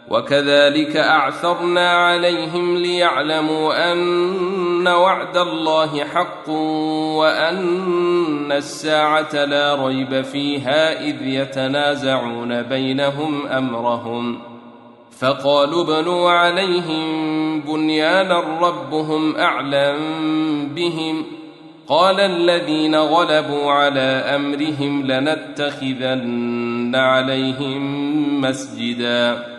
وكذلك أعثرنا عليهم ليعلموا أن وعد الله حق وأن الساعة لا ريب فيها إذ يتنازعون بينهم أمرهم فقالوا ابنوا عليهم بنيانا ربهم أعلم بهم قال الذين غلبوا على أمرهم لنتخذن عليهم مسجدا